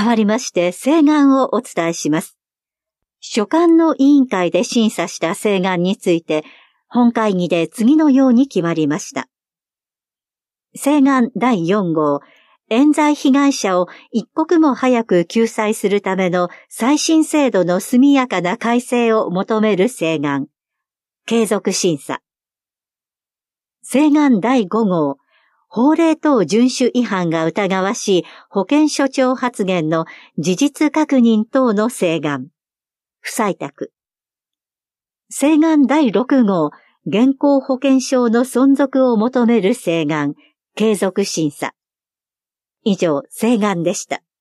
代わりまして請願をお伝えします。所管の委員会で審査した請願について、本会議で次のように決まりました。請願第4号、冤罪被害者を一刻も早く救済するための再審制度の速やかな改正を求める請願。継続審査。請願第5号、法令等遵守違反が疑わしい保健所長発言の事実確認等の請願。不採択。請願第6号、現行保険証の存続を求める請願。継続審査。以上、請願でした。